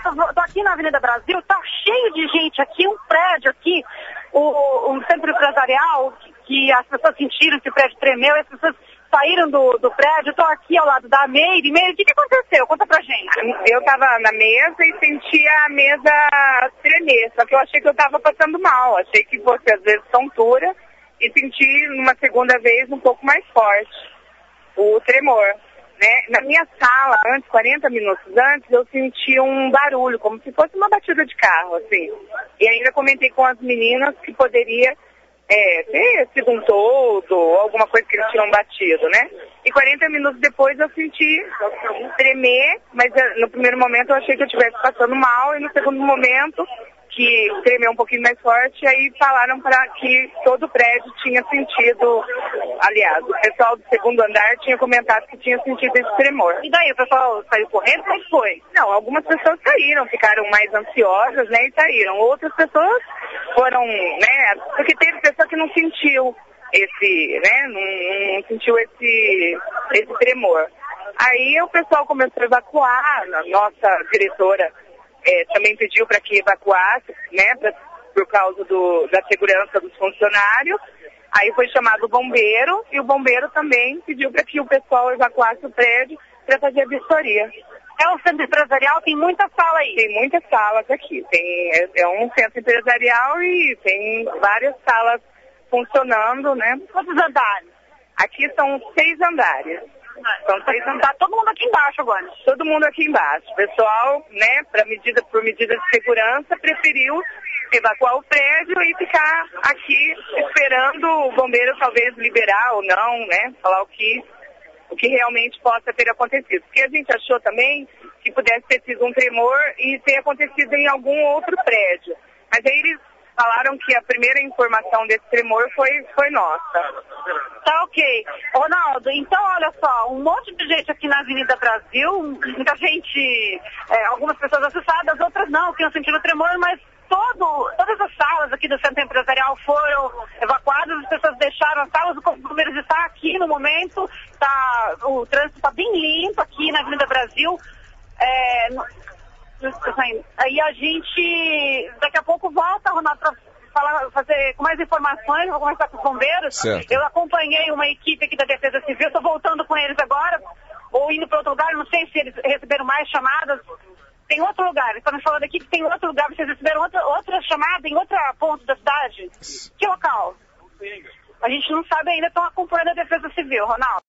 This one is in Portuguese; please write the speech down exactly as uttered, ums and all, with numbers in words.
tô aqui na Avenida Brasil, tá cheio de gente aqui, um prédio aqui, o, um centro empresarial, que, que as pessoas sentiram que o prédio tremeu, e as pessoas saíram do, do prédio. Eu tô aqui ao lado da Meire. Meire, o que, que aconteceu? Conta pra gente. Eu tava na mesa e sentia a mesa tremer, só que eu achei que eu tava passando mal, achei que fosse às vezes tontura, e senti uma segunda vez um pouco mais forte o tremor. Né? Na minha sala, antes, quarenta minutos antes, eu senti um barulho, como se fosse uma batida de carro, assim. E ainda comentei com as meninas que poderia é, ter sido um toldo ou alguma coisa que eles tinham batido, né? E quarenta minutos depois eu senti tremer, mas no primeiro momento eu achei que eu estivesse passando mal, e no segundo momento, que tremeu um pouquinho mais forte, aí falaram para que todo o prédio tinha sentido, aliás, o pessoal do segundo andar tinha comentado que tinha sentido esse tremor. E daí, o pessoal saiu correndo? Como foi? Não, algumas pessoas saíram, ficaram mais ansiosas, né, e saíram. Outras pessoas foram, né, porque teve pessoa que não sentiu esse, né, não, não sentiu esse, esse tremor. Aí o pessoal começou a evacuar, a nossa diretora É, também pediu para que evacuasse, né, pra, por causa do, da segurança dos funcionários. Aí foi chamado o bombeiro, e o bombeiro também pediu para que o pessoal evacuasse o prédio para fazer a vistoria. É um centro empresarial, tem muita sala aí? Tem muitas salas aqui. Tem, é, é um centro empresarial e tem várias salas funcionando, né? Quantos andares? Aqui são seis andares. Então, tá todo mundo aqui embaixo agora. Todo mundo aqui embaixo. O pessoal, né, pra medida, por medida de segurança, preferiu evacuar o prédio e ficar aqui esperando o bombeiro talvez liberar ou não, né, falar o que, o que realmente possa ter acontecido. Porque a gente achou também que pudesse ter sido um tremor e ter acontecido em algum outro prédio. Mas aí eles falaram que a primeira informação desse tremor foi, foi nossa. Tá ok. Ronaldo, então olha só, um monte de gente aqui na Avenida Brasil, muita gente, é, algumas pessoas assustadas, outras não, que não sentiram tremor, mas todo, todas as salas aqui do centro empresarial foram evacuadas, as pessoas deixaram as salas, o Palmeiras está aqui no momento, tá, o trânsito está bem limpo aqui na Avenida Brasil. É, aí a gente, daqui a pouco volta, Ronaldo, para falar, fazer com mais informações, vou conversar com os bombeiros. Certo. Eu acompanhei uma equipe aqui da Defesa Civil, estou voltando com eles agora, ou indo para outro lugar, não sei se eles receberam mais chamadas. Tem outro lugar, eles estão me falando aqui que tem outro lugar, vocês receberam outra, outra chamada em outro ponto da cidade? Que local? A gente não sabe ainda, estão acompanhando a Defesa Civil, Ronaldo.